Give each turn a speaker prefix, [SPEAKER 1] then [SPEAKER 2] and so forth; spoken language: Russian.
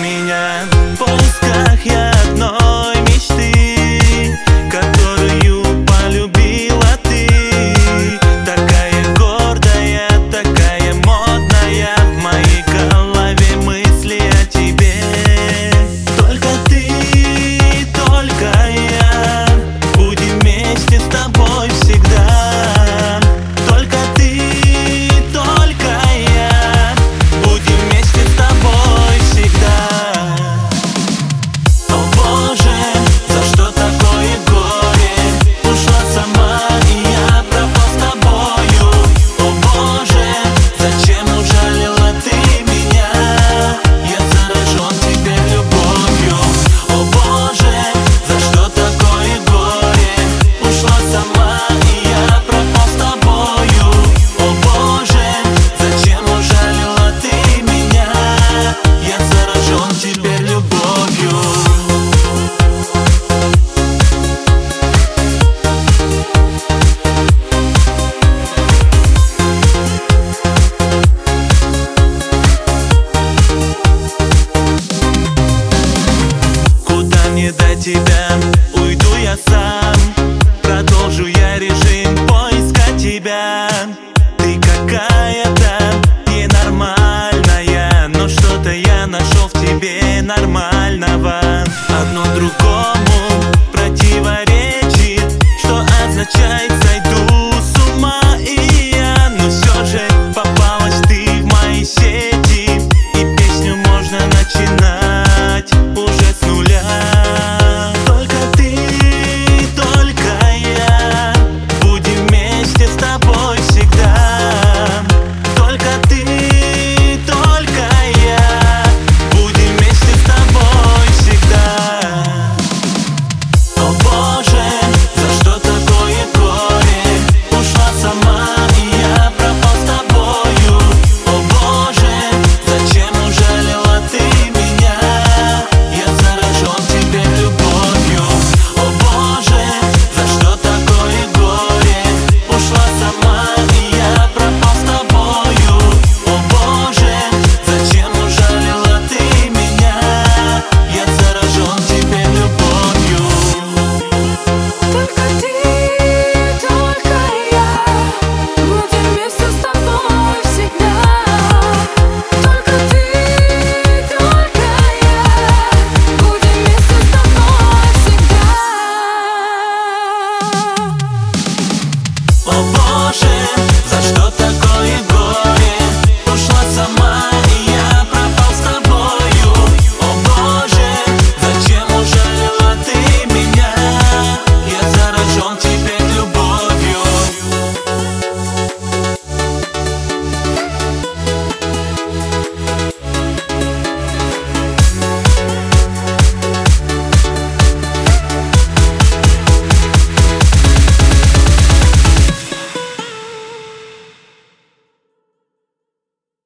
[SPEAKER 1] меня. В поисках я одной мечты, которую полюбила ты. Такая гордая, такая модная, в моей голове мысли о тебе. Только ты, только я, будем вместе с тобой всегда. Только ты, только я, будем вместе с тобой всегда. О Боже, за что такое горе? Ушла сама, и я пропал с тобою. О Боже, зачем ужалила ты меня? Я заражен теперь любовью. О Боже, за что такое горе? Ушла сама, и я пропал с тобою. О Боже, зачем ужалила ты меня? Я заражен теперь любовью. Куда мне до тебя? Уйду я сам. Продолжу я режим поиска тебя. Ты какая-то ненормальная, но что-то я нашел в тебе нормального. Одно другое